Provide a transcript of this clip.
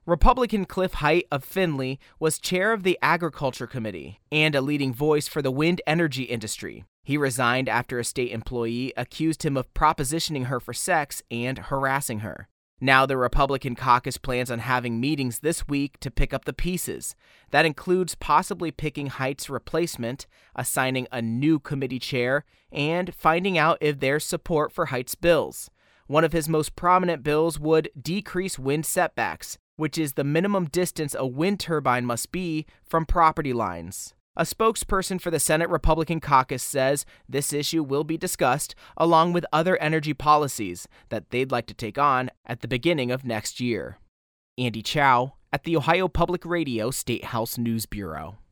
Republican Cliff Height of Findlay was chair of the Agriculture Committee and a leading voice for the wind energy industry. He resigned after a state employee accused him of propositioning her for sex and harassing her. Now the Republican caucus plans on having meetings this week to pick up the pieces. That includes possibly picking Height's replacement, assigning a new committee chair, and finding out if there's support for Height's bills. One of his most prominent bills would decrease wind setbacks, which is the minimum distance a wind turbine must be from property lines. A spokesperson for the Senate Republican caucus says this issue will be discussed along with other energy policies that they'd like to take on at the beginning of next year. Andy Chow at the Ohio Public Radio State House News Bureau.